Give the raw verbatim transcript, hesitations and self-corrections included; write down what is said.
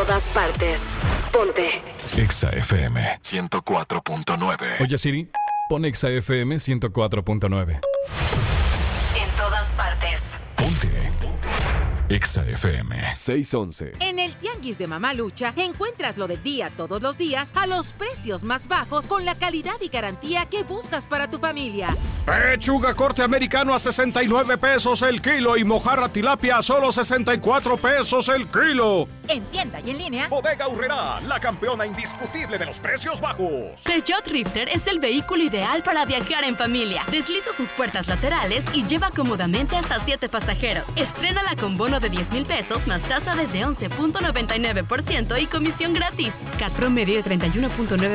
todas partes. Ponte. Exa F M ciento cuatro punto nueve. Oye Siri, pon Exa F M ciento cuatro punto nueve. En todas partes. Ponte. Exa F M seiscientos once. En el Tianguis de Mamalucha encuentras lo del día todos los días a los precios más bajos con la calidad y garantía que buscas para tu familia. Pechuga corte americano a sesenta y nueve pesos el kilo y mojarra tilapia a solo sesenta y cuatro pesos el kilo. En tienda y en línea. Bodega Aurrerá, la campeona indiscutible de los precios bajos. Peugeot Rifter es el vehículo ideal para viajar en familia. Desliza sus puertas laterales y lleva cómodamente hasta siete pasajeros. Estrénala con bono de diez mil pesos más tasa desde once punto noventa y nueve por ciento y comisión gratis. C A T promedio de treinta y uno punto nueve